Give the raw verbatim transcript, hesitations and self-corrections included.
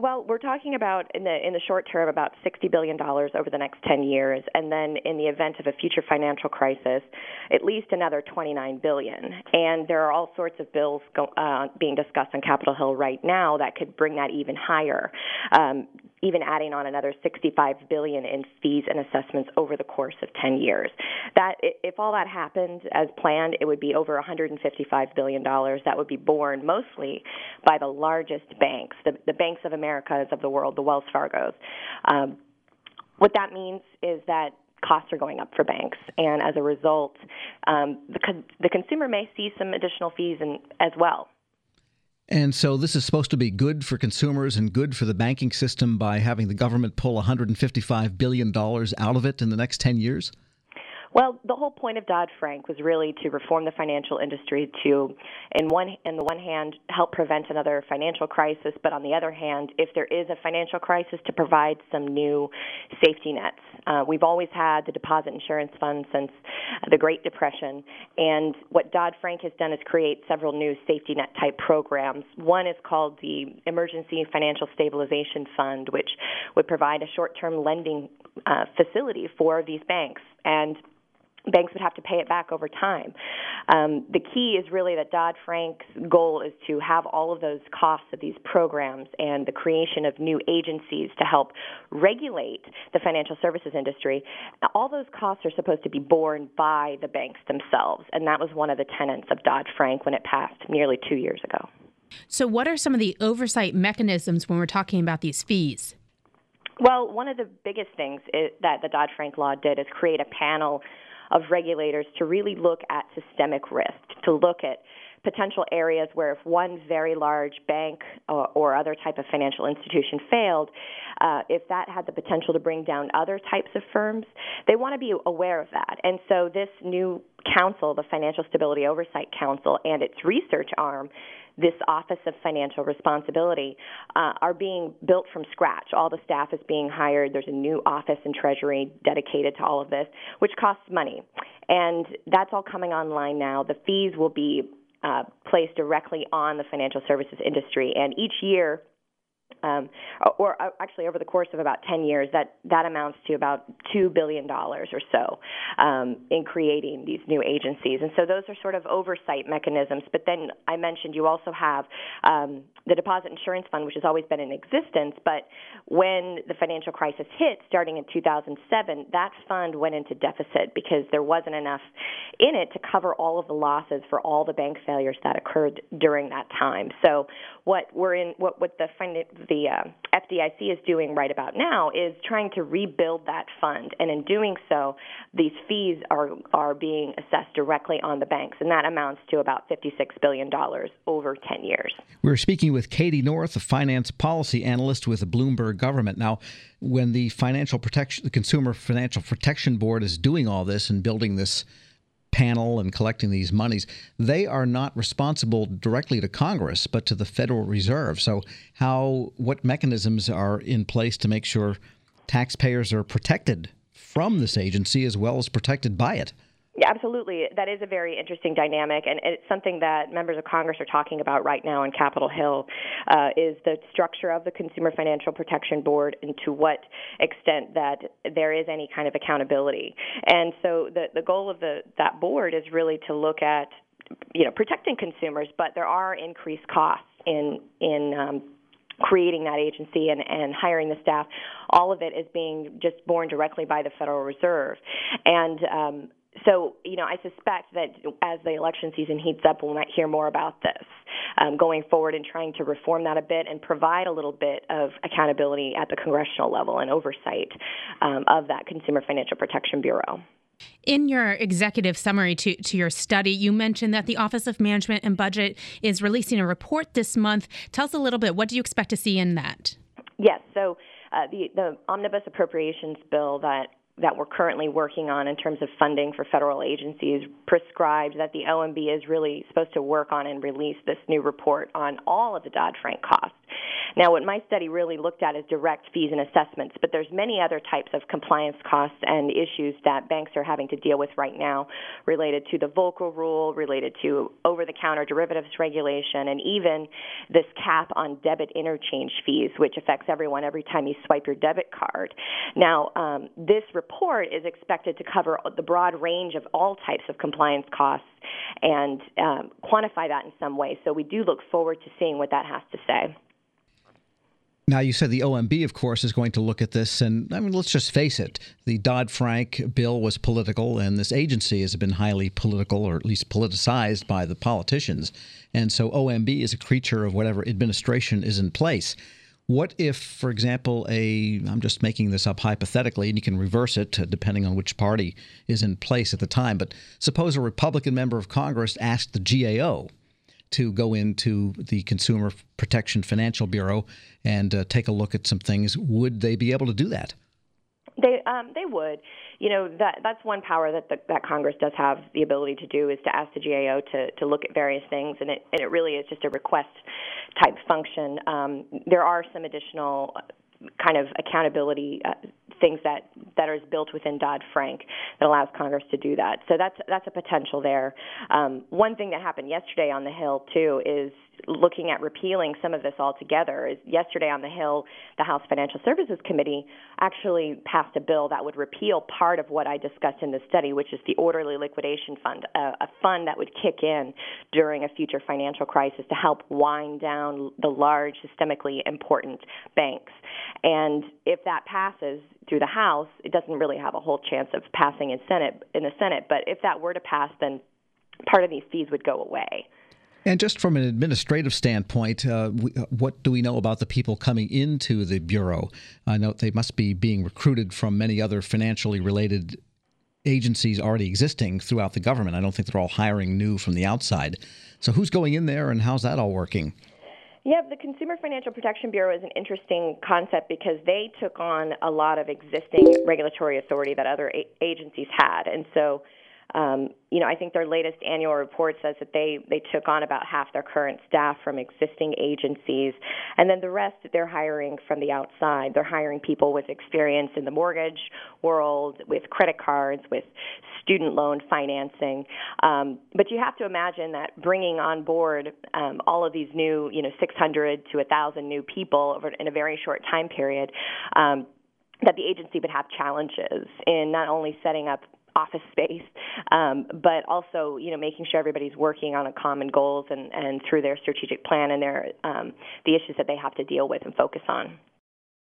Well, we're talking about in the in the short term about sixty billion dollars over the next ten years, and then in the event of a future financial crisis, at least another twenty-nine billion dollars. And there are all sorts of bills go, uh, being discussed on Capitol Hill right now that could bring that even higher, um, even adding on another sixty-five billion dollars in fees and assessments over the course of ten years. That if all that happened as planned, it would be over one hundred fifty-five billion dollars. That would be borne mostly by the largest banks, the, the banks of Americas of the world, the Wells Fargos. Um, what that means is that costs are going up for banks, and as a result, um, the, con- the consumer may see some additional fees in, as well. And so this is supposed to be good for consumers and good for the banking system by having the government pull one hundred fifty-five billion dollars out of it in the next ten years? Well, the whole point of Dodd-Frank was really to reform the financial industry to, in one, in the one hand, help prevent another financial crisis, but on the other hand, if there is a financial crisis, to provide some new safety nets. Uh, we've always had the Deposit Insurance Fund since the Great Depression, and what Dodd-Frank has done is create several new safety net type programs. One is called the Emergency Financial Stabilization Fund, which would provide a short-term lending uh, facility for these banks, and banks would have to pay it back over time. Um, the key is really that Dodd-Frank's goal is to have all of those costs of these programs and the creation of new agencies to help regulate the financial services industry. All those costs are supposed to be borne by the banks themselves, and that was one of the tenets of Dodd-Frank when it passed nearly two years ago. So what are some of the oversight mechanisms when we're talking about these fees? Well, one of the biggest things is, that the Dodd-Frank law did is create a panel of regulators to really look at systemic risk, to look at potential areas where if one very large bank or, or other type of financial institution failed, uh, if that had the potential to bring down other types of firms, they want to be aware of that. And so this new council, the Financial Stability Oversight Council, and its research arm, this Office of Financial Responsibility, uh, are being built from scratch. All the staff is being hired. There's a new office in Treasury dedicated to all of this, which costs money. And that's all coming online now. The fees will be uh, placed directly on the financial services industry. And each year, Um, or, or actually over the course of about ten years, that, that amounts to about two billion dollars or so um, in creating these new agencies. And so those are sort of oversight mechanisms. But then I mentioned you also have um, the Deposit Insurance Fund, which has always been in existence. But when the financial crisis hit, starting in two thousand seven, that fund went into deficit because there wasn't enough in it to cover all of the losses for all the bank failures that occurred during that time. So what we're in, what, what the the uh, F D I C is doing right about now is trying to rebuild that fund, and in doing so, these fees are are being assessed directly on the banks, and that amounts to about fifty-six billion dollars over ten years. We're speaking with Katie North, a finance policy analyst with the Bloomberg government. Now, when the Financial Protection, the Consumer Financial Protection Board is doing all this and building this panel and collecting these monies, they are not responsible directly to Congress, but to the Federal Reserve. So how, what mechanisms are in place to make sure taxpayers are protected from this agency as well as protected by it? Yeah, absolutely. That is a very interesting dynamic, and it's something that members of Congress are talking about right now on Capitol Hill, uh, is the structure of the Consumer Financial Protection Board and to what extent that there is any kind of accountability. And so the, the goal of the that board is really to look at, you know, protecting consumers, but there are increased costs in in um, creating that agency and, and hiring the staff. All of it is being just borne directly by the Federal Reserve. And um, So, you know, I suspect that as the election season heats up, we might hear more about this um, going forward and trying to reform that a bit and provide a little bit of accountability at the congressional level and oversight um, of that Consumer Financial Protection Bureau. In your executive summary to, to your study, you mentioned that the Office of Management and Budget is releasing a report this month. Tell us a little bit, what do you expect to see in that? Yes, so uh, the, the omnibus appropriations bill that that we're currently working on in terms of funding for federal agencies prescribed that the O M B is really supposed to work on and release this new report on all of the Dodd-Frank costs. Now, what my study really looked at is direct fees and assessments, but there's many other types of compliance costs and issues that banks are having to deal with right now related to the Volcker rule, related to over-the-counter derivatives regulation, and even this cap on debit interchange fees, which affects everyone every time you swipe your debit card. Now, um, this report is expected to cover the broad range of all types of compliance costs and um, quantify that in some way. So we do look forward to seeing what that has to say. Now, you said the O M B, of course, is going to look at this. And I mean, let's just face it. The Dodd-Frank bill was political, and this agency has been highly political, or at least politicized by the politicians. And so O M B is a creature of whatever administration is in place. What if, for example, a, I'm just making this up hypothetically, and you can reverse it depending on which party is in place at the time, but suppose a Republican member of Congress asked the G A O to go into the Consumer Protection Financial Bureau and uh, take a look at some things. Would they be able to do that? They um, they would. You know, that that's one power that the, that Congress does have the ability to do, is to ask the G A O to, to look at various things, and it and it really is just a request type function. Um, there are some additional kind of accountability uh, things that, that are built within Dodd-Frank that allows Congress to do that. So that's that's a potential there. Um, one thing that happened yesterday on the Hill, too, is looking at repealing some of this altogether. Is yesterday on the Hill, the House Financial Services Committee actually passed a bill that would repeal part of what I discussed in the study, which is the Orderly Liquidation Fund, a, a fund that would kick in during a future financial crisis to help wind down the large, systemically important banks. And if that passes through the House, it doesn't really have a whole chance of passing in Senate in the Senate. But if that were to pass, then part of these fees would go away. And just from an administrative standpoint, uh, we, uh, what do we know about the people coming into the Bureau? I know they must be being recruited from many other financially related agencies already existing throughout the government. I don't think they're all hiring new from the outside. So who's going in there, and how's that all working? Yeah, the Consumer Financial Protection Bureau is an interesting concept because they took on a lot of existing regulatory authority that other a- agencies had. And so Um, you know, I think their latest annual report says that they, they took on about half their current staff from existing agencies, and then the rest they're hiring from the outside. They're hiring people with experience in the mortgage world, with credit cards, with student loan financing. Um, but you have to imagine that bringing on board um, all of these new, you know, six hundred to one thousand new people over in a very short time period, um, that the agency would have challenges in not only setting up office space, um, but also, you know, making sure everybody's working on a common goals and, and through their strategic plan and their um, the issues that they have to deal with and focus on.